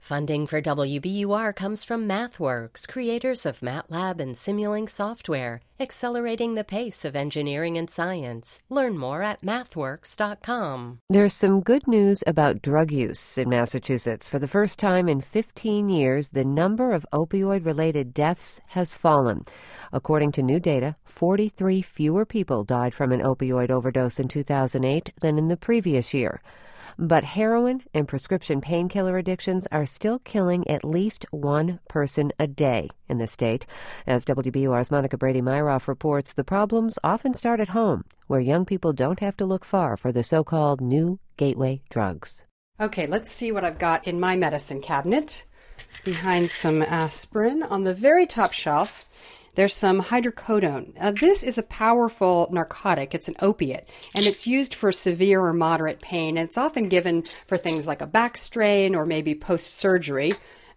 Funding for WBUR comes from MathWorks, creators of MATLAB and Simulink software, accelerating the pace of engineering and science. Learn more at mathworks.com. There's some good news about drug use in Massachusetts. For the first time in 15 years, the number of opioid-related deaths has fallen. According to new data, 43 fewer people died from an opioid overdose in 2008 than in the previous year. But heroin and prescription painkiller addictions are still killing at least one person a day in the state. As WBUR's Monica Brady-Myroff reports, the problems often start at home, where young people don't have to look far for the so-called new gateway drugs. Okay, let's see what I've got in my medicine cabinet. Behind some aspirin on the very top shelf, there's some hydrocodone. This is a powerful narcotic. It's an opiate, and it's used for severe or moderate pain, and it's often given for things like a back strain or maybe post-surgery.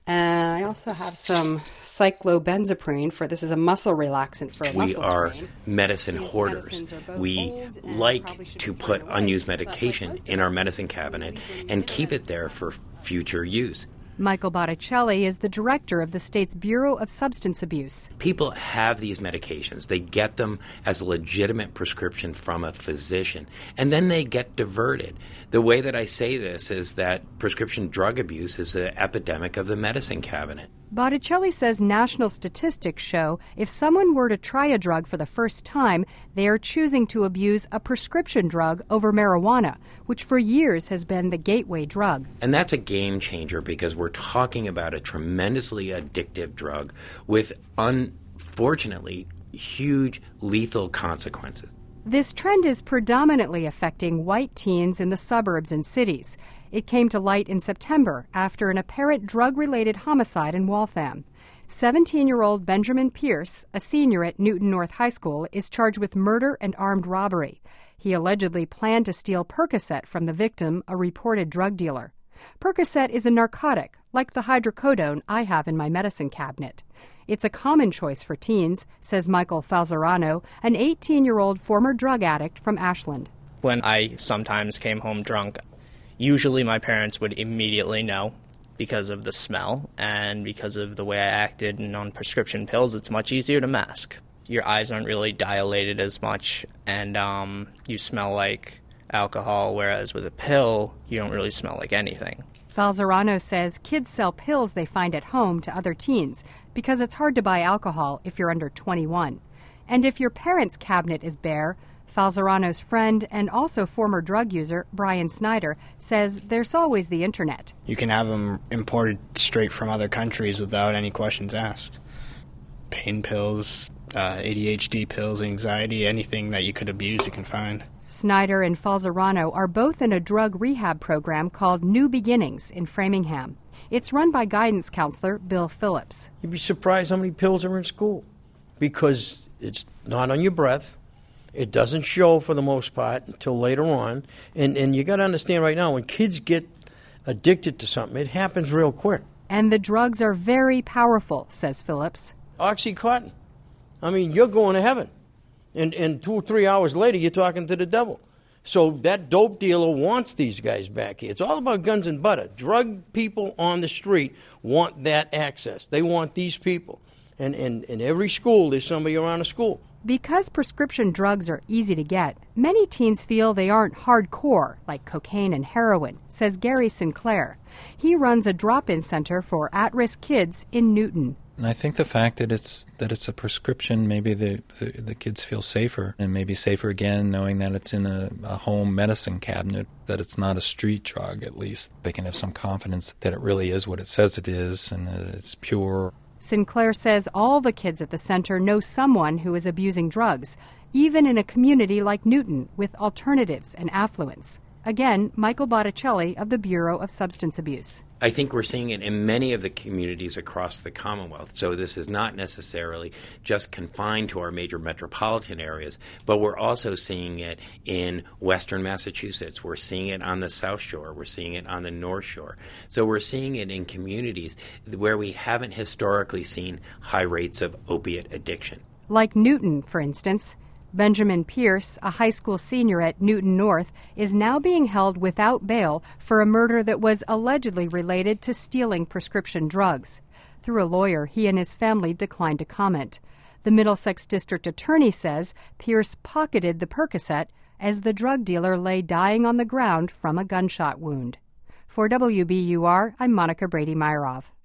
I also have some cyclobenzaprine this is a muscle relaxant for a muscle strain. We are medicine hoarders. We like to put unused medication in our medicine cabinet and keep it there for future use. Michael Botticelli is the director of the state's Bureau of Substance Abuse. People have these medications. They get them as a legitimate prescription from a physician, and then they get diverted. The way that I say this is that prescription drug abuse is an epidemic of the medicine cabinet. Botticelli says national statistics show if someone were to try a drug for the first time, they are choosing to abuse a prescription drug over marijuana, which for years has been the gateway drug. And that's a game changer because we're talking about a tremendously addictive drug with, unfortunately, huge lethal consequences. This trend is predominantly affecting white teens in the suburbs and cities. It came to light in September after an apparent drug-related homicide in Waltham. 17-year-old Benjamin Pierce, a senior at Newton North High School, is charged with murder and armed robbery. He allegedly planned to steal Percocet from the victim, a reported drug dealer. Percocet is a narcotic, like the hydrocodone I have in my medicine cabinet. It's a common choice for teens, says Michael Falzerano, an 18-year-old former drug addict from Ashland. When I sometimes came home drunk, usually my parents would immediately know because of the smell and because of the way I acted, and on prescription pills it's much easier to mask. Your eyes aren't really dilated as much, and you smell like alcohol, whereas with a pill, you don't really smell like anything. Falzerano says kids sell pills they find at home to other teens because it's hard to buy alcohol if you're under 21. And if your parents' cabinet is bare, Falzerano's friend and also former drug user, Brian Snyder, says there's always the internet. You can have them imported straight from other countries without any questions asked. Pain pills, ADHD pills, anxiety, anything that you could abuse you can find. Snyder and Falzerano are both in a drug rehab program called New Beginnings in Framingham. It's run by guidance counselor Bill Phillips. You'd be surprised how many pills are in school because it's not on your breath. It doesn't show for the most part until later on. And you got to understand right now, when kids get addicted to something, it happens real quick. And the drugs are very powerful, says Phillips. Oxycontin. I mean, you're going to heaven. And 2 or 3 hours later, you're talking to the devil. So that dope dealer wants these guys back here. It's all about guns and butter. Drug people on the street want that access. They want these people. And in every school, there's somebody around a school. Because prescription drugs are easy to get, many teens feel they aren't hardcore, like cocaine and heroin, says Gary Sinclair. He runs a drop-in center for at-risk kids in Newton. And I think the fact that it's a prescription, maybe the kids feel safer, and maybe safer again knowing that it's in a home medicine cabinet, that it's not a street drug at least. They can have some confidence that it really is what it says it is and that it's pure. Sinclair says all the kids at the center know someone who is abusing drugs, even in a community like Newton with alternatives and affluence. Again, Michael Botticelli of the Bureau of Substance Abuse. I think we're seeing it in many of the communities across the Commonwealth. So this is not necessarily just confined to our major metropolitan areas, but we're also seeing it in western Massachusetts. We're seeing it on the South Shore. We're seeing it on the North Shore. So we're seeing it in communities where we haven't historically seen high rates of opiate addiction. Like Newton, for instance. Benjamin Pierce, a high school senior at Newton North, is now being held without bail for a murder that was allegedly related to stealing prescription drugs. Through a lawyer, he and his family declined to comment. The Middlesex District Attorney says Pierce pocketed the Percocet as the drug dealer lay dying on the ground from a gunshot wound. For WBUR, I'm Monica Brady-Meyerov.